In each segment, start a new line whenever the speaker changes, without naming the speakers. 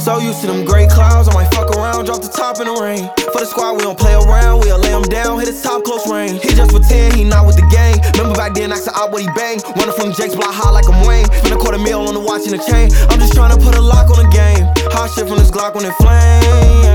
So used to them gray clouds, I might fuck around, drop the top in the rain. For the squad, we don't play around, we'll lay him down, hit his top close range. He just for 10, he not with the gang. Remember back then, asked the op what he bang. Running from Jake's block high like I'm Wayne. Spend a $250,000 on the watch and the chain. I'm just trying to put a lock on the game. Hot shit from this Glock when it flame.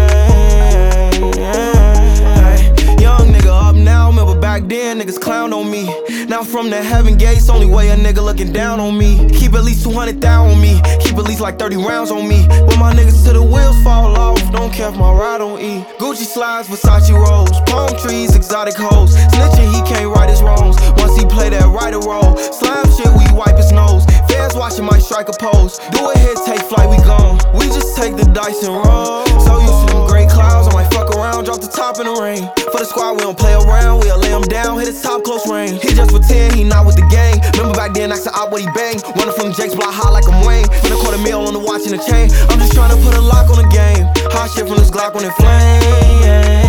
Young nigga up now, remember back then, niggas clown on me. Now from the heaven gates, only way a nigga looking down on me. Keep at least 200,000 on me, keep at least like 30 rounds on me. When my niggas till the wheels fall off, don't care if my ride don't eat. Gucci slides, Versace rolls, palm trees, exotic hoes. Snitching, he can't right his wrongs. Once he play that writer role, slime shit, we wipe his nose. Fans watching my strike a pose. Do a hit, take flight, we gone. We just take the dice and roll. So used to them gray clouds, I might fuck around, drop the top in the rain. For the squad, we don't play around, we'll lay him down, hit his top close range. He just for 10, he not with the gang. Remember back then, asked the op what he bang. Running from Jake's block high like I'm Wayne. Spend a $250,000 on the watch and the chain. I'm just trying to put a lock on the game. Hot shit from this Glock when it flame.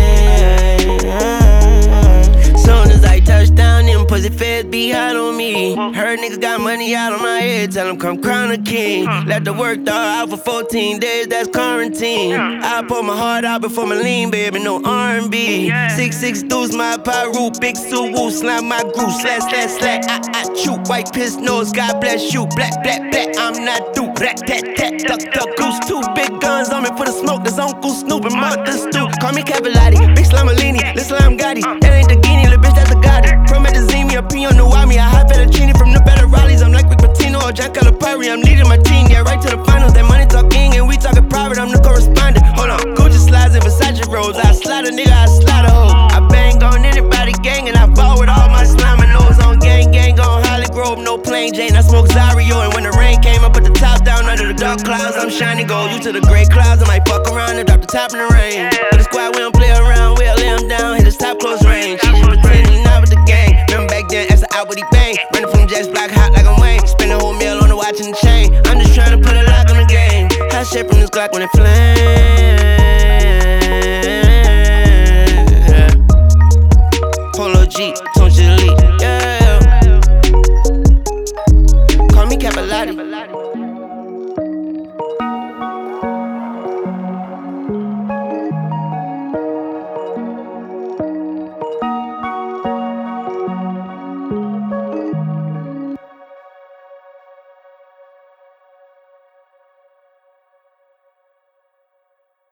Soon as I touch down, them pussy feds be hot on me. Heard niggas got money out on my head, tell them come crown a king. Let the work dog out for 14 days, that's quarantine. I pour my heart out before my lean, baby, no R&B. 6'6" deuce, my pyro, big suit, woo, slam my groove, slash, slash, slash. I shoot, white piss nose, God bless you. Black, black, black, I'm not through. Rat, tat, tat, duck, duck, goose. 2 big guns on me for the smoke, that's Uncle Snoop and Mother Stoop. Call me Cavallati, big Slamalini, Lil Slam Gotti. That ain't the Guinea, little bitch, that's the Gotti. From Medellin, a P on the Wami, I hot fettuccine from the better Raleighs. I'm like Rick Pitino or Jack Calipari, I'm leading my team, yeah, right to the finals. That money talking and we talking private, I'm the correspondent. Hold on, Gucci slides and Versace rolls. I slide a nigga, I slide a hoe. I bang on anybody gang and I ball with all my slime and nose on gang, gang on Holly Grove, no plain Jane. I smoke Zario and when the rain came, I put the top down under the dark clouds. I'm shining gold, you to the gray clouds. I might fuck around and drop the top in the rain. For the squad, we don't play around, we'll lay him down, hit his top close range. She just pretend he not with the gang. Remember back then, asked the out what he bang. Running from Jake's block hot like I'm Wayne. Spend a $250,000 on the watch and the chain. I'm just trying to put a lock on the game. Hot shit from this Glock when it flame.